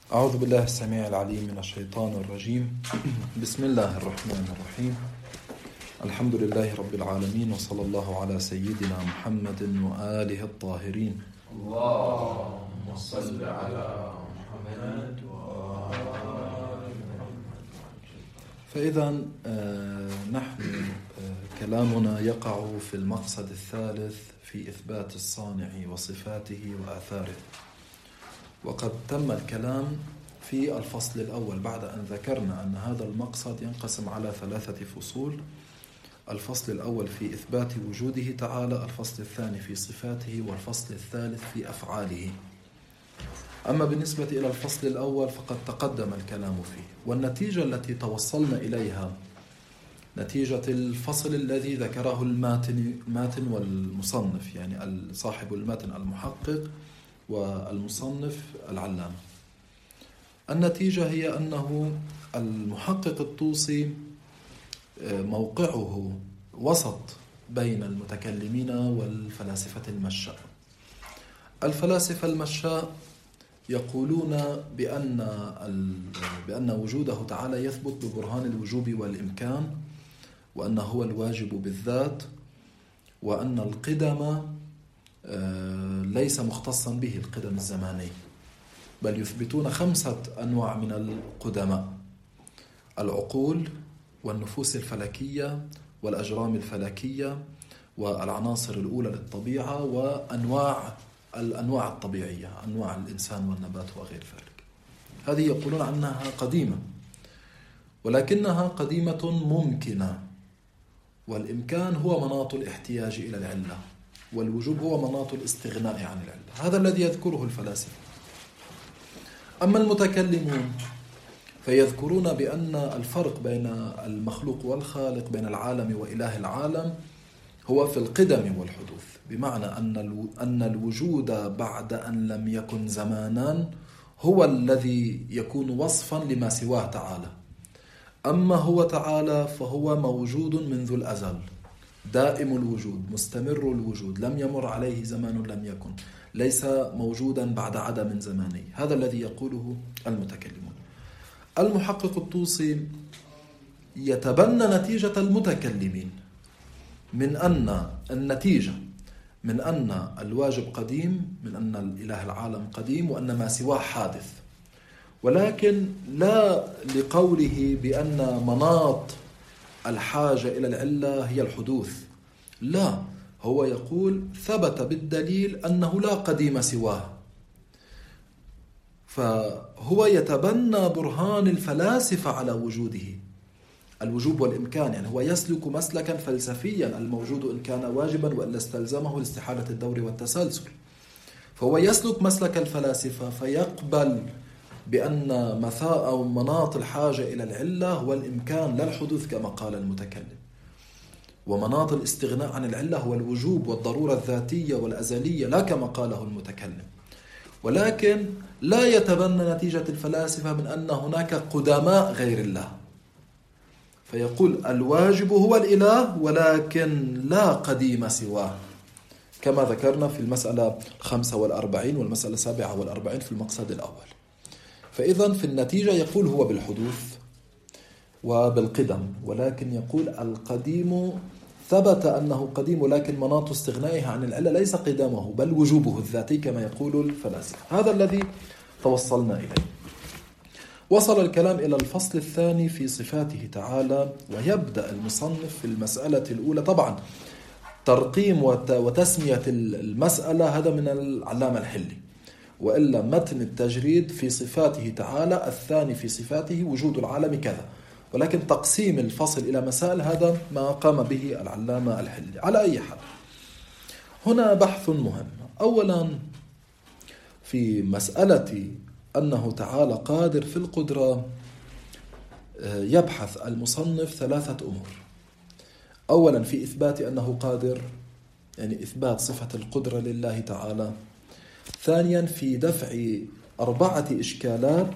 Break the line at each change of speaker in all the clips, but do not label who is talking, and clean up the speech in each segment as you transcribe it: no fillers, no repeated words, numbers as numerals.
أعوذ بالله السميع العليم من الشيطان الرجيم. بسم الله الرحمن الرحيم. الحمد لله رب العالمين، وصلى الله على سيدنا محمد وآله الطاهرين.
اللهم صل على محمد وآل محمد.
فإذا نحن كلامنا يقع في المقصد الثالث في إثبات الصانع وصفاته وآثاره. وقد تم الكلام في الفصل الأول بعد أن ذكرنا أن هذا المقصد ينقسم على 3 فصول: الفصل الأول في إثبات وجوده تعالى، الفصل الثاني في صفاته، والفصل الثالث في أفعاله. أما بالنسبة إلى الفصل الأول فقد تقدم الكلام فيه، والنتيجة التي توصلنا إليها نتيجة الفصل الذي ذكره الماتن والمصنف، يعني صاحب الماتن المحقق والمصنف العلامة. النتيجة هي أنه المحقق الطوسي موقعه وسط بين المتكلمين والفلاسفة المشاء. الفلاسفة المشاء يقولون بأن وجوده تعالى يثبت ببرهان الوجوب والإمكان، وأنه هو الواجب بالذات، وأن القدم ليس مختصا به القدم الزماني، بل يثبتون 5 أنواع من القدماء: العقول والنفوس الفلكية والأجرام الفلكية والعناصر الأولى للطبيعة الأنواع الطبيعية، أنواع الإنسان والنبات وغير ذلك. هذه يقولون عنها قديمة، ولكنها قديمة ممكنة، والإمكان هو مناط الاحتياج إلى العلة، والوجوب هو مناط الاستغناء عن العلة. هذا الذي يذكره الفلاسفة. أما المتكلمون فيذكرون بأن الفرق بين المخلوق والخالق، بين العالم وإله العالم، هو في القدم والحدوث، بمعنى أن الوجود بعد أن لم يكن زمانا هو الذي يكون وصفا لما سواه تعالى. أما هو تعالى فهو موجود منذ الأزل، دائم الوجود، مستمر الوجود، لم يمر عليه زمان لم يكن، ليس موجودا بعد عدم زماني. هذا الذي يقوله المتكلمون. المحقق الطوسي يتبنى نتيجة المتكلمين من أن النتيجة من أن الواجب قديم، من أن الإله العالم قديم، وأن ما سواه حادث، ولكن لا لقوله بأن مناط الحاجة إلى العلة هي الحدوث. لا، هو يقول ثبت بالدليل أنه لا قديم سواه. فهو يتبنى برهان الفلاسفة على وجوده، الوجوب والإمكان، يعني هو يسلك مسلكا فلسفيا: الموجود إن كان واجبا وإلا استلزمه لاستحالة الدور والتسلسل. فهو يسلك مسلك الفلاسفة، فيقبل بأن مثاء أو مناط الحاجة إلى العلة هو الإمكان لا الحدوث كما قال المتكلم، ومناط الاستغناء عن العلة هو الوجوب والضرورة الذاتية والأزلية لا كما قاله المتكلم. ولكن لا يتبنى نتيجة الفلاسفة من أن هناك قدماء غير الله، فيقول الواجب هو الإله ولكن لا قديم سواه، كما ذكرنا في المسألة 45 والمسألة 47 في المقصد الأول. فإذا في النتيجة يقول هو بالحدوث وبالقدم، ولكن يقول القديم ثبت أنه قديم، ولكن مناط استغنائه عن العلة ليس قدامه بل وجوبه الذاتي كما يقول الفلاسفة. هذا الذي توصلنا إليه. وصل الكلام إلى الفصل الثاني في صفاته تعالى، ويبدأ المصنف في المسألة الأولى. طبعا ترقيم وتسمية المسألة هذا من العلامة الحلي، وإلا متن التجريد في صفاته تعالى، الثاني في صفاته وجود العالم كذا، ولكن تقسيم الفصل إلى مسائل هذا ما قام به العلامة الحلي. على أي حال، هنا بحث مهم. أولا في مسألة أنه تعالى قادر في القدرة يبحث المصنف 3 أمور. أولا في إثبات أنه قادر، يعني إثبات صفة القدرة لله تعالى. ثانيا في دفع 4 إشكالات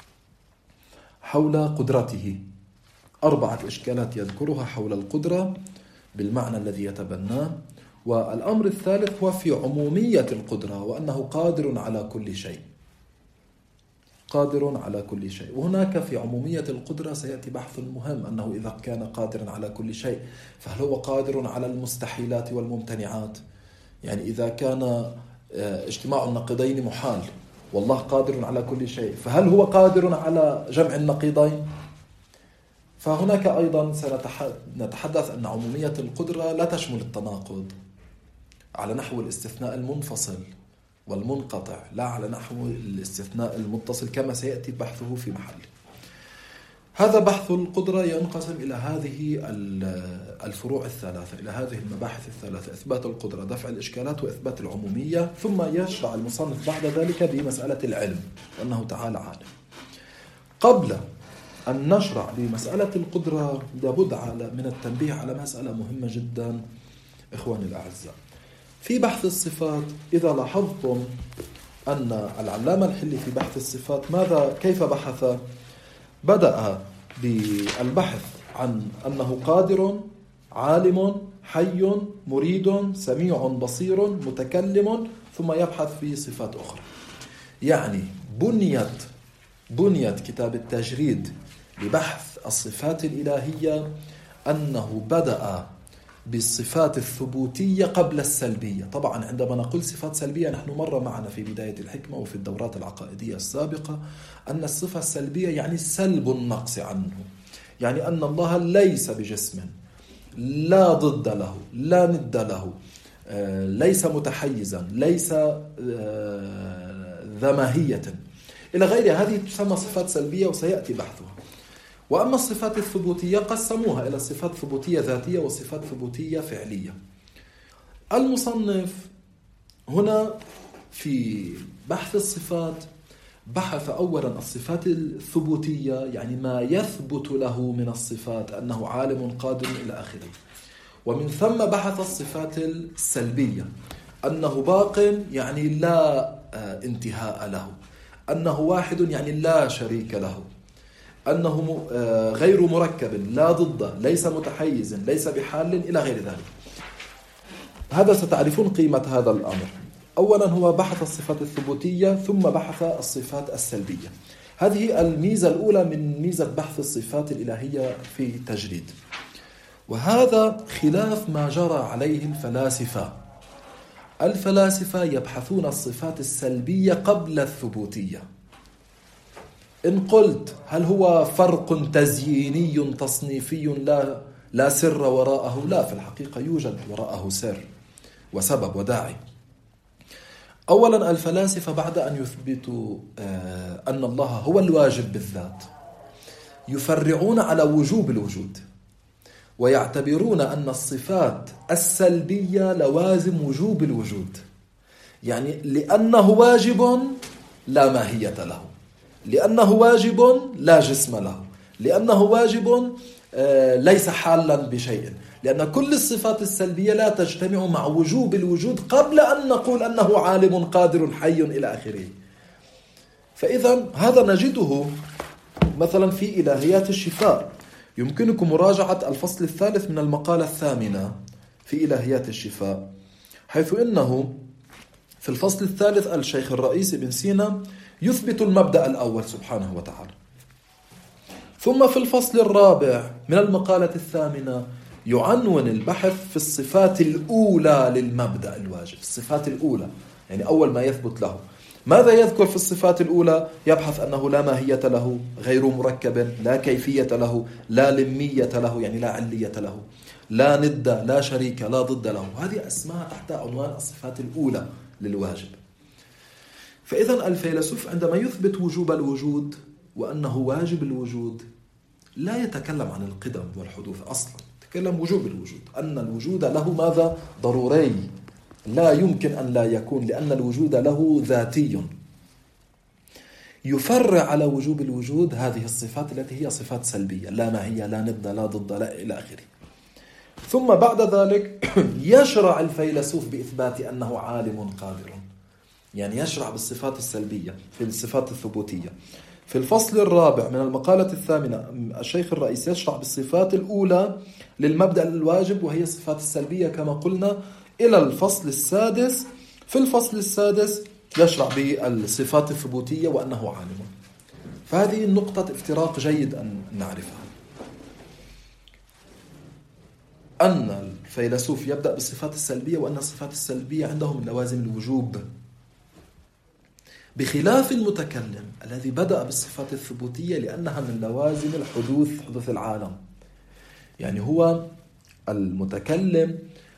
حول قدرته، 4 إشكالات يذكرها حول القدرة بالمعنى الذي يتبناه. والأمر الثالث هو في عمومية القدرة، وأنه قادر على كل شيء، قادر على كل شيء. وهناك في عمومية القدرة سيأتي بحث مهم، أنه إذا كان قادرا على كل شيء فهل هو قادر على المستحيلات والممتنعات؟ يعني إذا كان اجتماع النقيضين محال والله قادر على كل شيء، فهل هو قادر على جمع النقيضين؟ فهناك أيضا سنتحدث أن عمومية القدرة لا تشمل التناقض على نحو الاستثناء المنفصل والمنقطع، لا على نحو الاستثناء المتصل كما سيأتي بحثه في محله. هذا بحث القدرة ينقسم إلى هذه الفروع الثلاثة، إلى هذه المباحث الثلاثة: إثبات القدرة، دفع الإشكالات، وإثبات العمومية. ثم يشرع المصنف بعد ذلك بمسألة العلم، وأنه تعالى عالم. قبل أن نشرع بمسألة القدرة لابد من التنبيه على مسألة مهمة جدا إخواني الأعزاء. في بحث الصفات إذا لاحظتم أن العلامة الحلي في بحث الصفات كيف بحث؟ بدأ بالبحث عن أنه قادر، عالم، حي، مريد، سميع، بصير، متكلم، ثم يبحث في صفات أخرى. يعني بنيت كتاب التجريد لبحث الصفات الإلهية أنه بدأ بالصفات الثبوتية قبل السلبية. طبعا عندما نقول صفات سلبية نحن مر معنا في بداية الحكمة وفي الدورات العقائدية السابقة أن الصفة السلبية يعني سلب النقص عنه، يعني أن الله ليس بجسم، لا ضد له، لا ند له، ليس متحيزا، ليس ذا ماهية إلى غير هذه تسمى صفات سلبية وسيأتي بحثها. وأما الصفات الثبوتية قسموها إلى صفات ثبوتية ذاتية وصفات ثبوتية فعلية. المصنف هنا في بحث الصفات بحث أولا الصفات الثبوتية، يعني ما يثبت له من الصفات أنه عالم قادر إلى آخره. ومن ثم بحث الصفات السلبية، أنه باق يعني لا انتهاء له، أنه واحد يعني لا شريك له، أنه غير مركب، لا ضد، ليس متحيز، ليس بحال إلى غير ذلك. هذا ستعرفون قيمة هذا الأمر. أولا هو بحث الصفات الثبوتية ثم بحث الصفات السلبية. هذه الميزة الأولى من ميزة بحث الصفات الإلهية في تجريد، وهذا خلاف ما جرى عليه الفلاسفة. الفلاسفة يبحثون الصفات السلبية قبل الثبوتية. إن قلت هل هو فرق تزييني تصنيفي لا سر وراءه؟ لا، في الحقيقة يوجد وراءه سر وسبب وداعي. أولا الفلاسفة بعد أن يثبتوا أن الله هو الواجب بالذات يفرعون على وجوب الوجود، ويعتبرون أن الصفات السلبية لوازم وجوب الوجود، يعني لأنه واجب لا ماهية له، لأنه واجب لا جسم له، لأنه واجب ليس حالا بشيء، لأن كل الصفات السلبية لا تجتمع مع وجوب الوجود قبل أن نقول أنه عالم قادر حي إلى آخره. فإذا هذا نجده مثلا في إلهيات الشفاء. يمكنكم مراجعة الفصل الثالث من المقالة الثامنة في إلهيات الشفاء، حيث إنه في الفصل الثالث الشيخ الرئيس ابن سينا يثبت المبدأ الأول سبحانه وتعالى. ثم في الفصل الرابع من المقالة الثامنة يعنون البحث في الصفات الأولى للمبدأ الواجب. الصفات الأولى يعني أول ما يثبت له. ماذا يذكر في الصفات الأولى؟ يبحث أنه لا ماهية له، غير مركب، لا كيفية له، لا لمية له يعني لا علية له، لا ند، لا شريك، لا ضد له. هذه أسماء تحت عنوان الصفات الأولى للواجب. فإذا الفيلسوف عندما يثبت وجوب الوجود وأنه واجب الوجود لا يتكلم عن القدم والحدوث أصلا، يتكلم وجوب الوجود، أن الوجود له ماذا؟ ضروري، لا يمكن أن لا يكون، لأن الوجود له ذاتي. يفرع على وجوب الوجود هذه الصفات التي هي صفات سلبية، لا ماهية، لا ند، لا ضد، لا إلى آخره. ثم بعد ذلك يشرع الفيلسوف بإثبات أنه عالم قادر، يعني يشرع بالصفات السلبية في الصفات الثبوتية. في الفصل الرابع من المقالة الثامنة الشيخ الرئيس يشرع بالصفات الأولى للمبدأ الواجب وهي الصفات السلبية كما قلنا، إلى الفصل السادس. في الفصل السادس يشرع بالصفات الثبوتية وأنه عالم. فهذه النقطة افتراق جيد أن نعرفها، أن الفيلسوف يبدأ بالصفات السلبية، وأن الصفات السلبية عندهم من لوازم الوجوب، بخلاف المتكلم الذي بدأ بالصفات الثبوتية لأنها من لوازم حدوث العالم. يعني هو المتكلم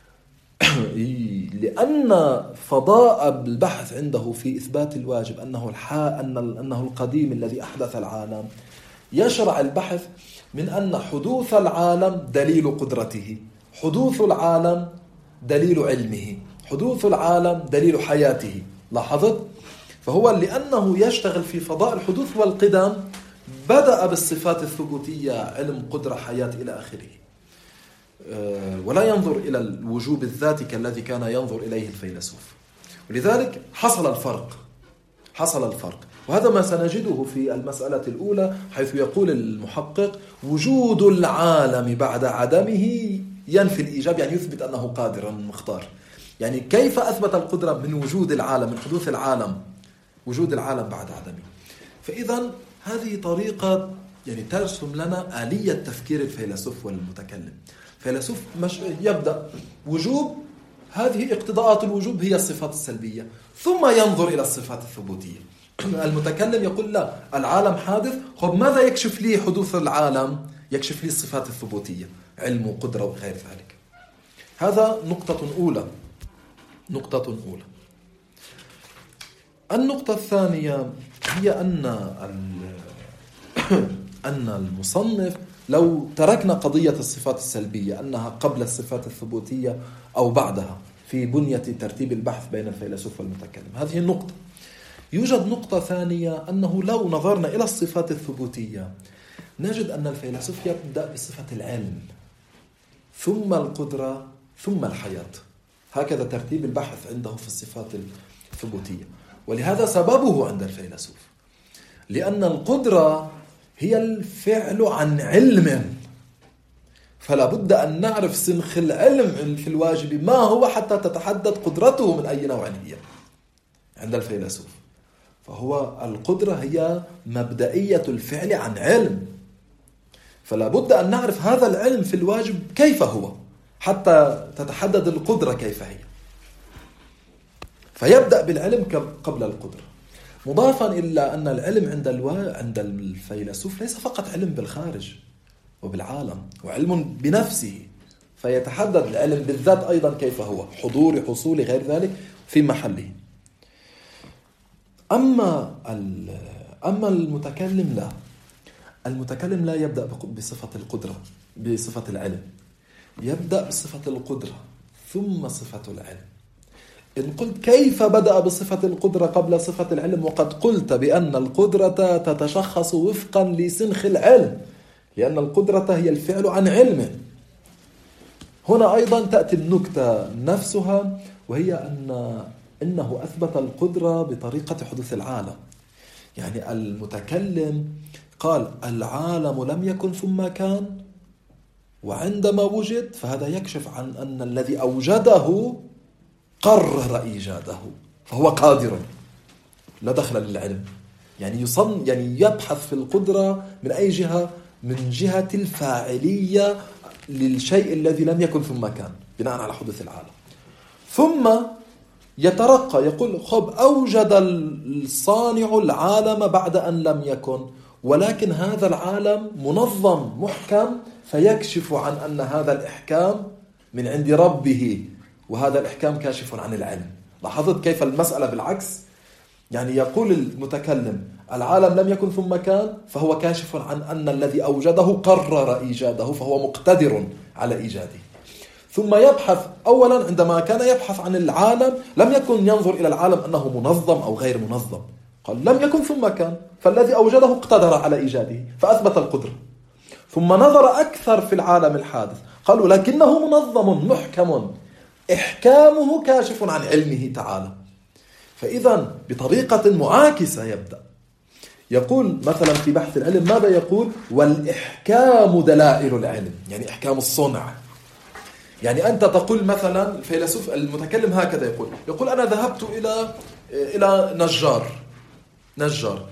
لأن فضاء البحث عنده في إثبات الواجب أنه القديم الذي أحدث العالم، يشرع البحث من أن حدوث العالم دليل قدرته، حدوث العالم دليل علمه، حدوث العالم دليل حياته. لاحظت؟ فهو لأنه يشتغل في فضاء الحدوث والقدم بدأ بالصفات الثبوتية، علم، قدرة، حياة إلى آخره، ولا ينظر إلى الوجوب الذاتي كالذي كان ينظر إليه الفيلسوف. ولذلك حصل الفرق، وهذا ما سنجده في المسألة الأولى، حيث يقول المحقق وجود العالم بعد عدمه ينفي الإيجاب، يعني يثبت أنه قادر مختار. يعني كيف أثبت القدرة من وجود العالم، من حدوث العالم، وجود العالم بعد عدمه. فإذا هذه طريقة يعني ترسم لنا آلية تفكير الفيلسوف والمتكلم. فيلسوف يبدأ وجوب، هذه اقتضاءات الوجوب هي الصفات السلبية، ثم ينظر إلى الصفات الثبوتية. المتكلم يقول لا، العالم حادث، خب ماذا يكشف لي حدوث العالم؟ يكشف لي الصفات الثبوتية، علم وقدرة وغير ذلك. هذا نقطة أولى. النقطة الثانية هي أن المصنف لو تركنا قضية الصفات السلبية أنها قبل الصفات الثبوتية أو بعدها في بنية ترتيب البحث بين الفيلسوف والمتكلم، هذه النقطة. يوجد نقطة ثانية، أنه لو نظرنا إلى الصفات الثبوتية نجد أن الفيلسوف يبدأ بصفة العلم، ثم القدرة، ثم الحياة. هكذا ترتيب البحث عنده في الصفات الثبوتية. ولهذا سببه عند الفيلسوف، لأن القدرة هي الفعل عن علم، فلا بد أن نعرف سنخ العلم في الواجب ما هو حتى تتحدد قدرته من أي نوع هي عند الفيلسوف. فهو القدرة هي مبدئية الفعل عن علم، فلا بد أن نعرف هذا العلم في الواجب كيف هو حتى تتحدد القدرة كيف هي. فيبدأ بالعلم قبل القدرة، مضافا إلى أن العلم عند الفيلسوف ليس فقط علم بالخارج وبالعالم، وعلم بنفسه، فيتحدد العلم بالذات أيضا كيف هو، حضور، حصول، غير ذلك في محله. أما المتكلم لا، المتكلم لا يبدأ بصفة القدرة، بصفة العلم، يبدأ بصفة القدرة ثم صفة العلم. إن قلت كيف بدأ بصفة القدرة قبل صفة العلم، وقد قلت بأن القدرة تتشخص وفقا لسنخ العلم، لأن القدرة هي الفعل عن علم. هنا أيضا تأتي النكتة نفسها، وهي إنه أثبت القدرة بطريقة حدوث العالم. يعني المتكلم قال العالم لم يكن ثم كان، وعندما وجد فهذا يكشف عن أن الذي أوجده قرر إيجاده، فهو قادر، لا دخل للعلم. يعني يبحث في القدرة من أي جهة؟ من جهة الفاعلية للشيء الذي لم يكن ثم كان بناء على حدوث العالم. ثم يترقى، يقول خب أوجد الصانع العالم بعد أن لم يكن، ولكن هذا العالم منظم محكم، فيكشف عن أن هذا الإحكام من عند ربه، وهذا الإحكام كاشف عن العلم. لاحظت كيف المسألة بالعكس؟ يعني يقول المتكلم العالم لم يكن ثم كان، فهو كاشف عن أن الذي أوجده قرر إيجاده، فهو مقتدر على إيجاده. ثم يبحث، أولا عندما كان يبحث عن العالم لم يكن ينظر إلى العالم أنه منظم أو غير منظم، قال لم يكن ثم كان، فالذي أوجده اقتدر على إيجاده فأثبت القدرة. ثم نظر أكثر في العالم الحادث، قالوا لكنه منظم محكم، إحكامه كاشف عن علمه تعالى. فإذا بطريقة معاكسة يبدأ، يقول مثلا في بحث العلم ماذا يقول؟ والإحكام دلائل العلم، يعني إحكام الصنع. يعني أنت تقول مثلا الفيلسوف المتكلم هكذا يقول أنا ذهبت إلى نجار،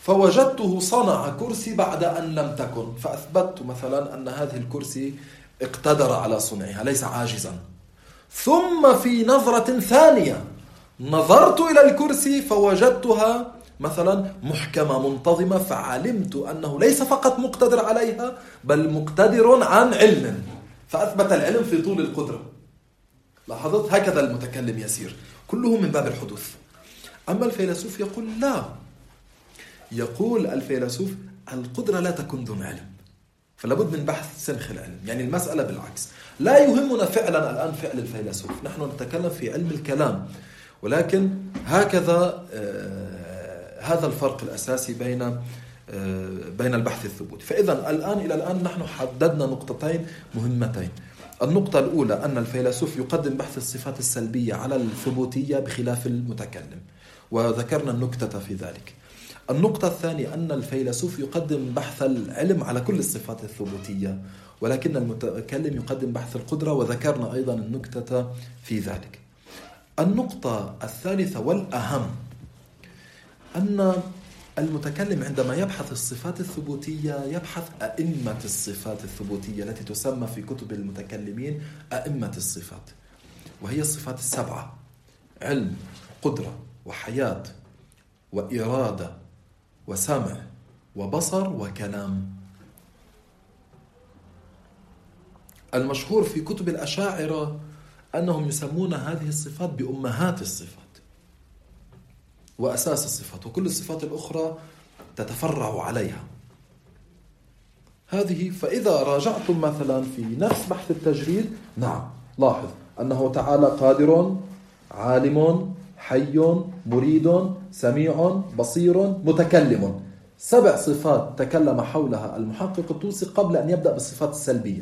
فوجدته صنع كرسي بعد أن لم تكن، فأثبتت مثلا أن هذه الكرسي اقتدر على صنعها ليس عاجزا. ثم في نظرة ثانية نظرت إلى الكرسي فوجدتها مثلا محكمة منتظمة، فعلمت أنه ليس فقط مقتدر عليها بل مقتدر عن علم، فأثبت العلم في طول القدرة. لاحظت؟ هكذا المتكلم يسير، كله من باب الحدوث. أما الفيلسوف يقول لا، يقول الفيلسوف القدرة لا تكون دون علم، فلابد من بحث سنخ العلم. يعني المسألة بالعكس، لا يهمنا فعلا الآن فعل الفيلسوف، نحن نتكلم في علم الكلام، ولكن هكذا هذا الفرق الأساسي بين البحث الثبوتي. فإذا إلى الآن نحن حددنا نقطتين مهمتين. النقطة الأولى أن الفيلسوف يقدم بحث الصفات السلبية على الثبوتية بخلاف المتكلم، وذكرنا النكتة في ذلك. النقطة الثانية أن الفيلسوف يقدم بحث العلم على كل الصفات الثبوتية، ولكن المتكلم يقدم بحث القدرة، وذكرنا أيضا النكتة في ذلك. النقطة الثالثة والأهم أن المتكلم عندما يبحث الصفات الثبوتية يبحث أئمة الصفات الثبوتية التي تسمى في كتب المتكلمين أئمة الصفات، وهي الصفات السبعة: علم، قدرة، وحياة، وإرادة، وسمع، وبصر، وكلام. المشهور في كتب الأشاعرة أنهم يسمون هذه الصفات بأمهات الصفات وأساس الصفات، وكل الصفات الأخرى تتفرع عليها. هذه فإذا راجعتم مثلا في نفس بحث التجريد، نعم لاحظ أنه تعالى قادر، عالم، حي، مريد، سميع، بصير، متكلم. 7 صفات تكلم حولها المحقق الطوسي قبل أن يبدأ بالصفات السلبية.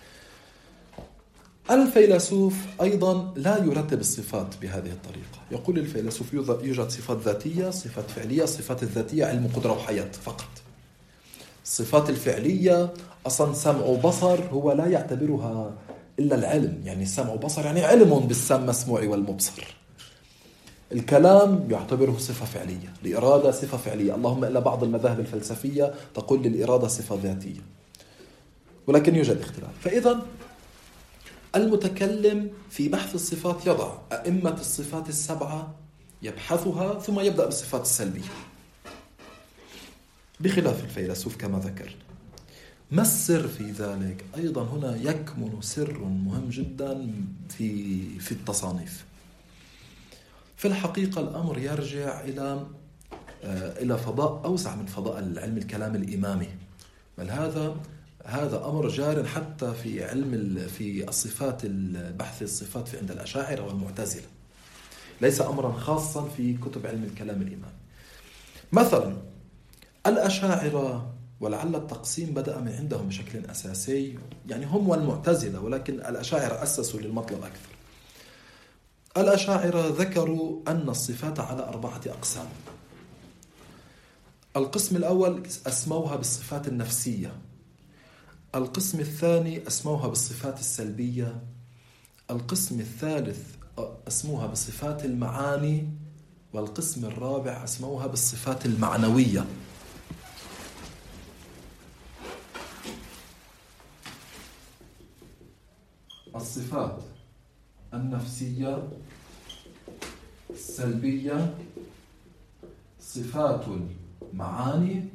الفيلسوف أيضا لا يرتب الصفات بهذه الطريقة. يقول الفيلسوف يوجد صفات ذاتية، صفات فعلية. الصفات الذاتية علم، قدرة، وحياة فقط. الصفات الفعلية أصلا سمع وبصر هو لا يعتبرها إلا العلم، يعني سمع وبصر يعني علم بالمسموع والمبصر. الكلام يعتبره صفة فعلية، الإرادة صفة فعلية، اللهم إلا بعض المذاهب الفلسفية تقول للإرادة صفة ذاتية، ولكن يوجد اختلاف. فإذا المتكلم في بحث الصفات يضع أئمة الصفات السبعة يبحثها ثم يبدأ بالصفات السلبية، بخلاف الفيلسوف كما ذكرنا. ما السر في ذلك؟ أيضا هنا يكمن سر مهم جدا في التصانيف. في الحقيقة الأمر يرجع إلى فضاء أوسع من فضاء العلم الكلام الإمامي، بل هذا أمر جار حتى في الصفات، البحث الصفات عند الأشاعرة والمعتزلة، ليس أمرا خاصا في كتب علم الكلام الإمامي. مثلا الأشاعرة، ولعل التقسيم بدأ من عندهم بشكل أساسي، يعني هم والمعتزلة، ولكن الأشاعرة أسسوا للمطلب أكثر. الأشاعرة ذكروا أن الصفات على 4 أقسام. القسم الأول أسموها بالصفات النفسية، القسم الثاني أسموها بالصفات السلبية، القسم الثالث أسموها بصفات المعاني، والقسم الرابع أسموها بالصفات المعنوية. الصفات النفسية، السلبية، صفات المعاني،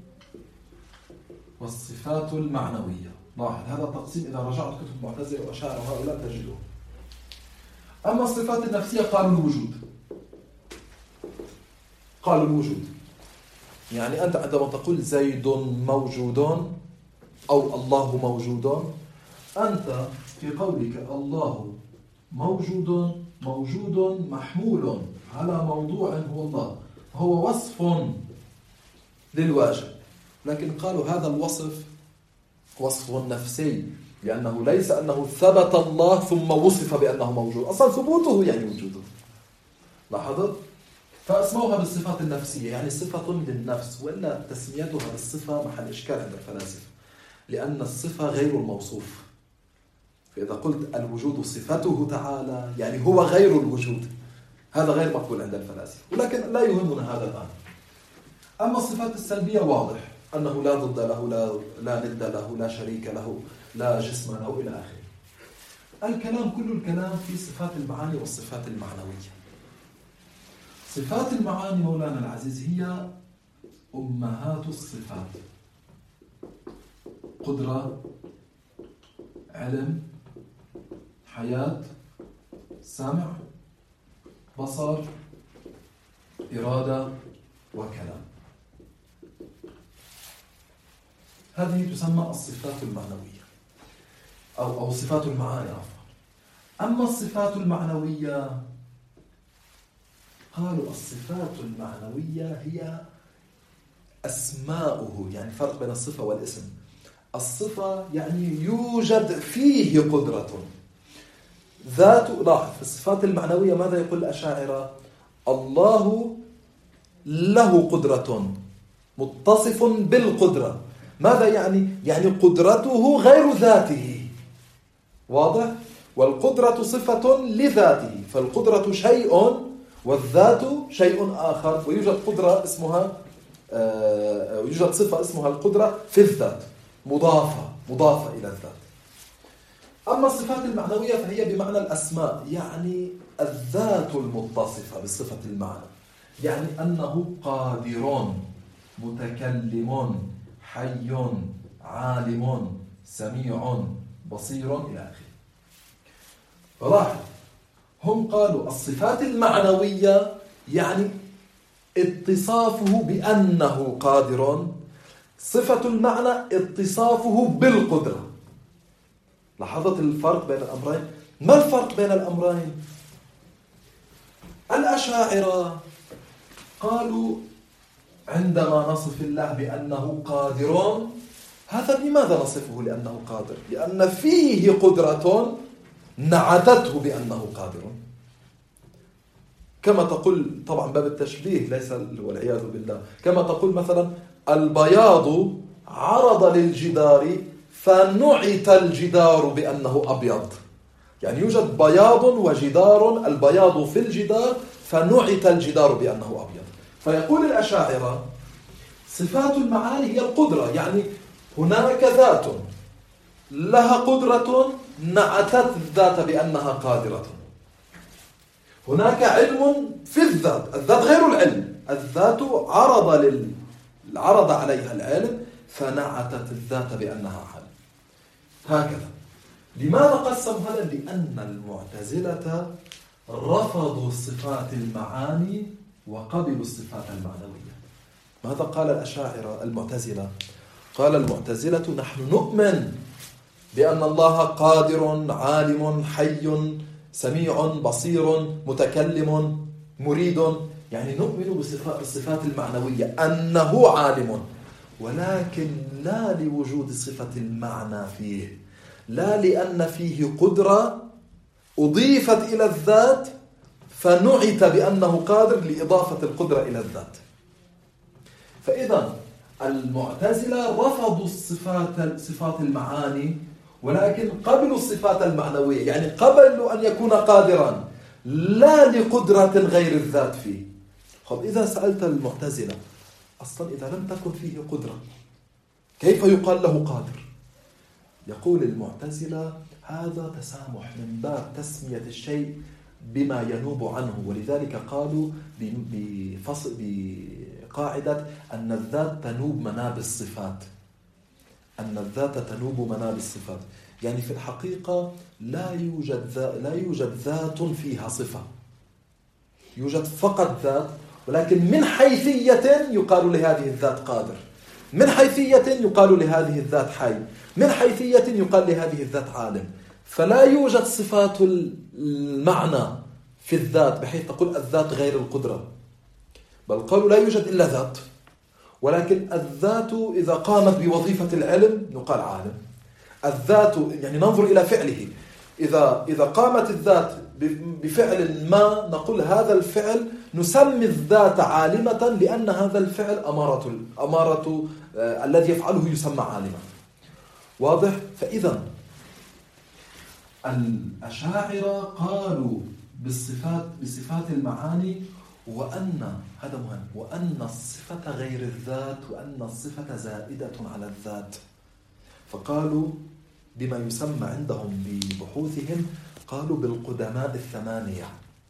والصفات المعنوية. لاحظ هذا التقسيم إذا رجعت كتب المعتزلة وأشاعرة هؤلاء تجده. أما الصفات النفسية قالوا الوجود، يعني أنت عندما تقول زيد موجود أو الله موجود، أنت في قولك الله موجود محمول على موضوع هو الله، هو وصف للواجب، لكن قالوا هذا الوصف وصف نفسي، لأنه ليس أنه ثبت الله ثم وصف بأنه موجود، أصلا ثبوته يعني وجوده. لاحظت؟ فأسموها بالصفات النفسية، يعني صفة للنفس، وإلا تسميتها بالصفة محل إشكال عند الفلاسفة، لأن الصفة غير الموصوف. فإذا قلت الوجود صفته تعالى يعني هو غير الوجود، هذا غير مقبول عند الفلاسفة، ولكن لا يهمنا هذا الآن. أما الصفات السلبية واضح أنه لا ضد له، لا ند له، لا شريك له، لا جسم له إلى آخره. الكلام كل الكلام في صفات المعاني والصفات المعنوية. صفات المعاني مولانا العزيز هي أمهات الصفات: قدرة، علم، حياة، سمع، بصر، إرادة، وكلام. هذه تسمى الصفات المعنوية أو صفات المعاني عفوا. أما الصفات المعنوية قالوا الصفات المعنوية هي أسماؤه، يعني فرق بين الصفة والاسم. الصفة يعني يوجد فيه قدرة ذات. لاحظ في الصفات المعنوية ماذا يقول الأشاعرة؟ الله له قدرة، متصف بالقدرة. ماذا يعني؟ يعني قدرته غير ذاته. واضح؟ والقدرة صفة لذاته، فالقدرة شيء والذات شيء آخر. ويوجد قدرة اسمها يوجد صفة اسمها القدرة في الذات، مضافة إلى الذات. أما الصفات المعنوية فهي بمعنى الأسماء، يعني الذات المتصفة بصفة المعنى، يعني أنه قادر، متكلم، حي، عالم، سميع، بصير إلى آخره. فلاحظ هم قالوا الصفات المعنوية يعني اتصافه بأنه قادر، صفة المعنى اتصافه بالقدرة. لاحظت الفرق بين الأمرين؟ ما الفرق بين الأمرين؟ الأشاعرة قالوا عندما نصف الله بأنه قادر، هذا لماذا نصفه لأنه قادر؟ لأن فيه قدرة نعتته بأنه قادر. كما تقول طبعا باب التشبيه ليس والعياذ بالله، كما تقول مثلا البياض عرض للجدار فنعت الجدار بأنه أبيض. يعني يوجد بياض وجدار، البياض في الجدار فنعت الجدار بأنه أبيض. فيقول الأشاعرة صفات المعاني هي القدرة، يعني هناك ذات لها قدرة نعتت الذات بأنها قادرة. هناك علم في الذات، الذات غير العلم، الذات عرض عليها العلم فنعتت الذات بأنها علم. هكذا. لماذا قسموا هذا؟ لأن المعتزلة رفضوا صفات المعاني وقبلوا الصفات المعنوية. ماذا قال الأشاعرة المعتزلة؟ قال المعتزلة نحن نؤمن بأن الله قادر، عالم، حي، سميع، بصير، متكلم، مريد، يعني نؤمن بالصفات المعنوية أنه عالم، ولكن لا لوجود صفة المعنى فيه، لا لأن فيه قدرة أضيفت إلى الذات فنعت بأنه قادر لإضافة القدرة إلى الذات. فإذا المعتزلة رفضوا صفات المعاني ولكن قبلوا الصفات المعنوية، يعني قبلوا أن يكون قادرا لا لقدرة غير الذات فيه. خب إذا سألت المعتزلة أصلا إذا لم تكن فيه قدرة كيف يقال له قادر؟ يقول المعتزلة هذا تسامح من باب تسمية الشيء بما ينوب عنه، ولذلك قالوا بقاعدة أن الذات تنوب مناب الصفات، أن الذات تنوب مناب الصفات، يعني في الحقيقة لا يوجد ذات فيها صفة، يوجد فقط ذات، ولكن من حيثية يقال لهذه الذات قادر، من حيثية يقال لهذه الذات حي، من حيثية يقال لهذه الذات عالم. فلا يوجد صفات المعنى في الذات بحيث تقول الذات غير القدرة، بل قالوا لا يوجد إلا ذات، ولكن الذات إذا قامت بوظيفة العلم نقال عالم. الذات يعني ننظر إلى فعله، إذا قامت الذات بفعل ما نقول هذا الفعل نسمي الذات عالمة لأن هذا الفعل أمارة الذي يفعله يسمى عالما. واضح؟ فإذا الأشاعرة قالوا بصفات المعاني هذا مهم، وأن الصفة غير الذات، وأن الصفة زائدة على الذات. فقالوا بما يسمى عندهم ببحوثهم، قالوا بالقدماء الثمانية: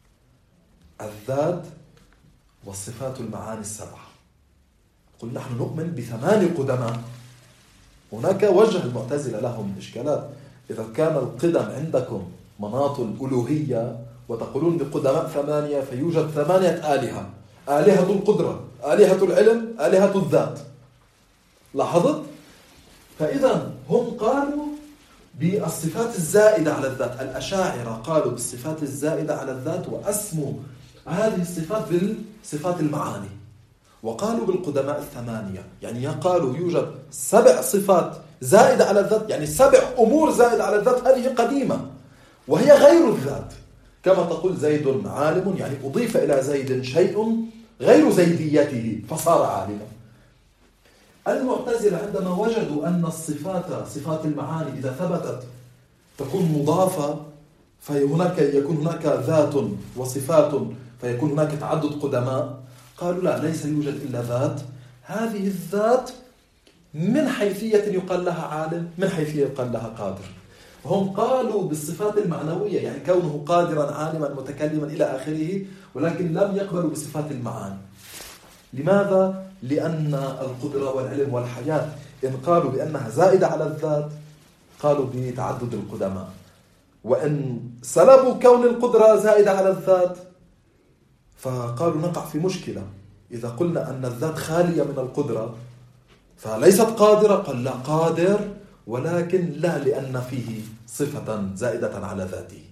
الذات والصفات المعاني السبعة. قل نحن نؤمن ب8 قدماء. هناك وجه المعتزلة لهم إشكالات: إذا كان القدم عندكم مناط الألوهية وتقولون بقدماء 8، فيوجد 8 آلهة: آلهة القدرة، آلهة العلم، آلهة الذات. لاحظت؟ فإذا هم قالوا بالصفات الزائدة على الذات. الأشاعرة قالوا بالصفات الزائدة على الذات، وأسموا هذه الصفات بالصفات المعاني، وقالوا بالقدماء 8. يعني قالوا يوجد 7 صفات زائدة على الذات، يعني 7 أمور زائدة على الذات، هذه قديمة وهي غير الذات. كما تقول زيد عالم، يعني أضيف إلى زيد شيء غير زيديته فصار عالما. المعتزلة عندما وجدوا أن الصفات، صفات المعاني، إذا ثبتت تكون مضافة، يكون هناك ذات وصفات، فيكون هناك تعدد قدماء. قالوا لا، ليس يوجد إلا ذات. هذه الذات من حيثية يقال لها عالم، من حيثية يقال لها قادر. هم قالوا بالصفات المعنوية، يعني كونه قادرا، عالما، متكلما إلى آخره، ولكن لم يقبلوا بصفات المعاني. لماذا؟ لأن القدرة والعلم والحياة إن قالوا بأنها زائدة على الذات قالوا بتعدد القدماء، وإن سلبوا كون القدرة زائدة على الذات فقالوا نقع في مشكلة. إذا قلنا أن الذات خالية من القدرة فليست قادرة، قال لا، قادر ولكن لا، لأن فيه صفة زائدة على ذاته.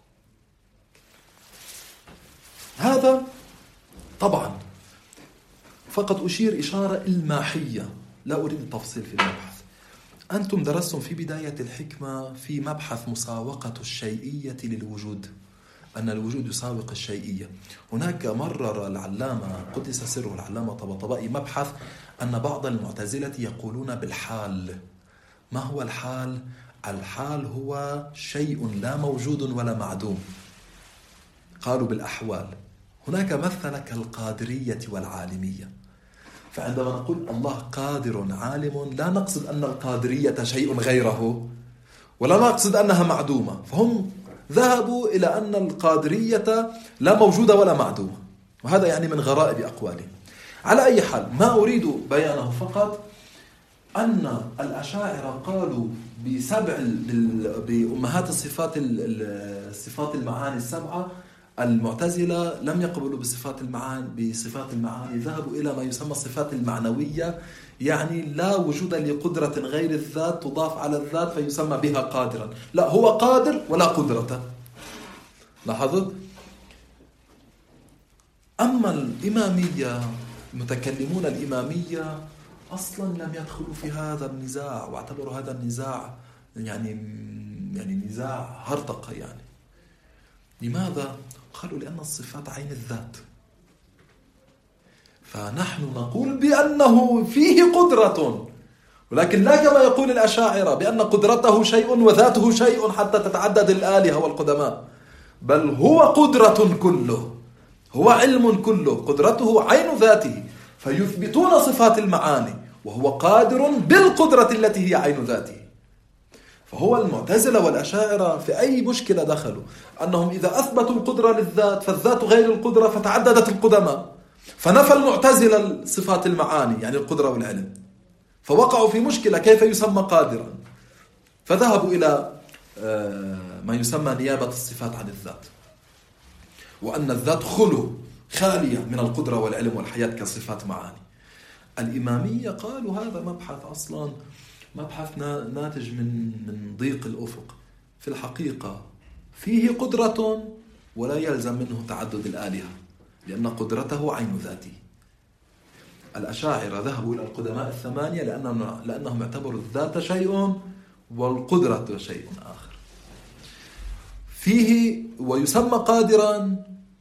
هذا طبعا فقط أشير إشارة إلماحية، لا أريد التفصيل في المبحث. أنتم درستم في بداية الحكمة في مبحث مساوقة الشيئية للوجود، أن الوجود يساوق الشيئية. هناك مرر العلامة قدس سره العلامة طباطبائي مبحث أن بعض المعتزلة يقولون بالحال. ما هو الحال؟ الحال هو شيء لا موجود ولا معدوم. قالوا بالأحوال. هناك مثل كالقادرية والعالمية. فعندما نقول الله قادر عالم لا نقصد أن القادرية شيء غيره، ولا نقصد أنها معدومة. فهم ذهبوا إلى أن القادرية لا موجودة ولا معدومة، وهذا يعني من غرائب أقوالهم. على أي حال، ما أريد بيانه فقط أن الأشاعرة قالوا بأمهات الصفات المعاني السبعة. المعتزلة لم يقبلوا بصفات المعاني، ذهبوا إلى ما يسمى الصفات المعنوية، يعني لا وجود لقدرة غير الذات تضاف على الذات فيسمى بها قادرا. لا، هو قادر ولا قدرة. لاحظت؟ أما الإمامية، متكلمون الإمامية أصلا لم يدخلوا في هذا النزاع، واعتبروا هذا النزاع يعني نزاع هرطقة. يعني لماذا؟ قالوا لأن الصفات عين الذات، فنحن نقول بأنه فيه قدرة، ولكن لا كما يقول الأشاعرة بأن قدرته شيء وذاته شيء حتى تتعدد الآلهة والقدماء، بل هو قدرة كله، هو علم كله، قدرته عين ذاته. فيثبتون صفات المعاني وهو قادر بالقدرة التي هي عين ذاته. فهو المعتزلة والأشاعرة في أي مشكلة دخلوا، أنهم إذا أثبتوا القدرة للذات فالذات غير القدرة فتعددت القدماء، فنفى المعتزلة صفات المعاني يعني القدرة والعلم، فوقعوا في مشكلة كيف يسمى قادرا. فذهبوا إلى ما يسمى نيابة الصفات عن الذات، وأن الذات خالية من القدرة والعلم والحياة كصفات معاني. الإمامية قالوا هذا مبحث أصلا مبحث ناتج من ضيق الأفق. في الحقيقة فيه قدرة ولا يلزم منه تعدد الآلهة، لأن قدرته عين ذاته. الأشاعرة ذهبوا إلى القدماء 8 لأنهم اعتبروا الذات شيء والقدرة شيء آخر، فيه ويسمى قادرا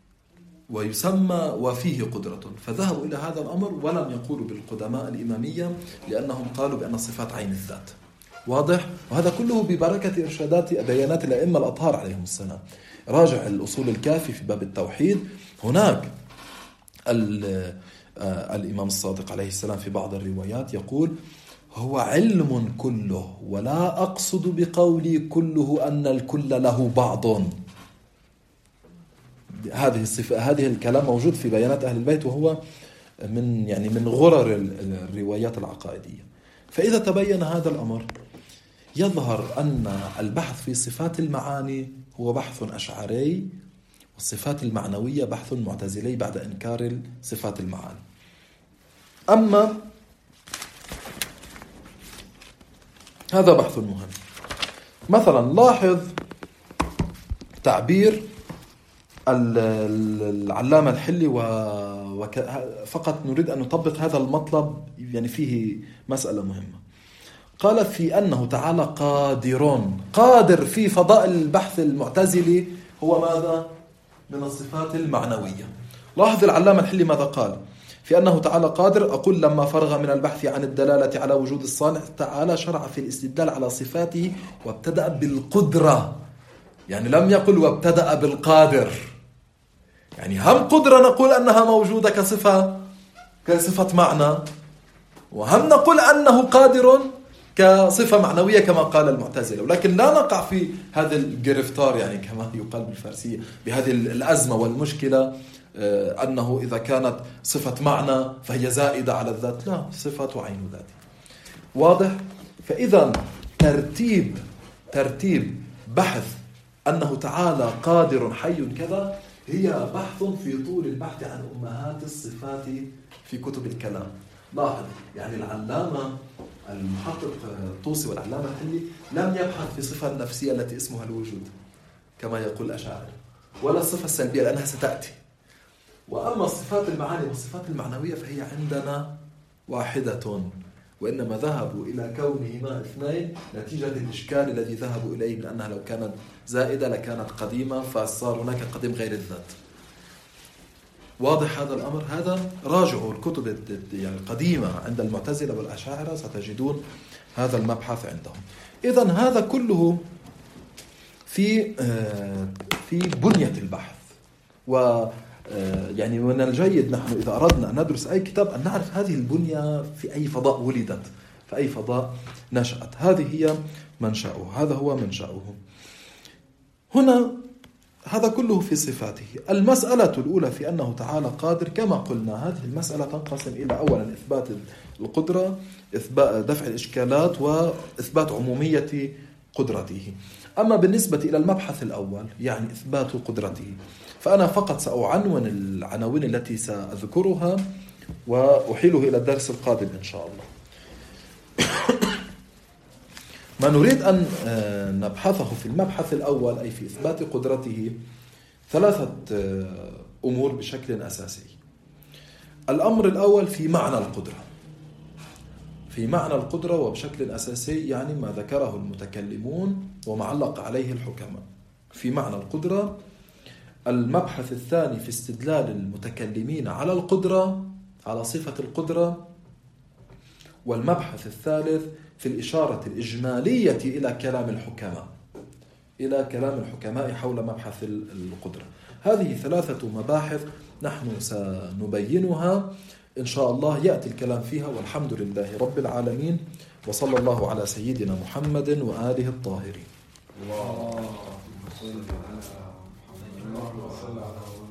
وفيه قدرة. فذهبوا إلى هذا الأمر ولم يقولوا بالقدماء الإمامية لأنهم قالوا بأن الصفات عين الذات. واضح؟ وهذا كله ببركة إرشادات ديانات الأئمة الأطهار عليهم السلام. راجع الأصول الكافي في باب التوحيد، هناك الإمام الصادق عليه السلام في بعض الروايات يقول: هو علم كله، ولا أقصد بقولي كله أن الكل له بعض. هذه الصفة، هذه الكلام موجود في بيانات أهل البيت، وهو من غرر الروايات العقائدية. فإذا تبين هذا الأمر يظهر أن البحث في صفات المعاني هو بحث أشعري، والصفات المعنوية بحث معتزلي بعد إنكار صفات المعاني. أما هذا بحث مهم. مثلا لاحظ تعبير العلامة الحلي، فقط نريد أن نطبق هذا المطلب، يعني فيه مسألة مهمة. قال في أنه تعالى قادر في فضاء البحث المعتزلي هو ماذا؟ من الصفات المعنوية. لاحظ العلامة الحلي ماذا قال في أنه تعالى قادر. أقول: لما فرغ من البحث عن الدلالة على وجود الصانع تعالى شرع في الاستدلال على صفاته وابتدأ بالقدرة. يعني لم يقل وابتدأ بالقادر، يعني هم قدرة نقول أنها موجودة كصفة معنى، وهم نقول أنه قادر كصفة معنوية كما قال المعتزلة. ولكن لا نقع في هذا الجرفتار، يعني كما يقال بالفارسية، بهذه الأزمة والمشكلة أنه إذا كانت صفة معنى فهي زائدة على الذات. لا، صفة عين ذاتها. واضح؟ فإذا ترتيب بحث أنه تعالى قادر حي كذا هي بحث في طول البحث عن أمهات الصفات في كتب الكلام. لاحظ يعني العلامة المحقق الطوسي والعلامة الحلي لم يبحث في صفة النفسية التي اسمها الوجود كما يقول الأشاعرة، ولا الصفة السلبية لأنها ستأتي. وأما الصفات المعاني والصفات المعنوية فهي عندنا واحدة، وإنما ذهبوا إلى كونهما اثنين نتيجة الإشكال الذي ذهبوا إليه، من أنها لو كانت زائدة لكانت قديمة، فصار هناك قديم غير الذات. واضح هذا الأمر؟ هذا راجعوا الكتب يعني القديمة عند المعتزلة والأشاعرة ستجدون هذا المبحث عندهم. إذن هذا كله في بنية البحث. يعني من الجيد نحن إذا أردنا أن ندرس أي كتاب أن نعرف هذه البنية في أي فضاء ولدت، في أي فضاء نشأت. هذه هي منشأه، هذا هو منشأه. هنا هذا كله في صفاته. المسألة الأولى في أنه تعالى قادر، كما قلنا هذه المسألة تنقسم إلى أولا إثبات القدرة، إثبات دفع الإشكالات، وإثبات عمومية قدرته. أما بالنسبة إلى المبحث الأول يعني إثبات قدرته، فأنا فقط سأعنون العناوين التي سأذكرها وأحيله إلى الدرس القادم إن شاء الله. ما نريد أن نبحثه في المبحث الأول أي في إثبات قدرته 3 أمور بشكل أساسي. الأمر الأول في معنى القدرة، في معنى القدرة وبشكل أساسي يعني ما ذكره المتكلمون وما علق عليه الحكماء في معنى القدرة. المبحث الثاني في استدلال المتكلمين على القدرة، على صفة القدرة. والمبحث الثالث في الإشارة الإجمالية إلى كلام الحكماء حول مبحث القدرة. هذه 3 مباحث نحن سنبينها إن شاء الله، يأتي الكلام فيها، والحمد لله رب العالمين، وصلى الله على سيدنا محمد وآله الطاهرين.
اللهم صل على محمد.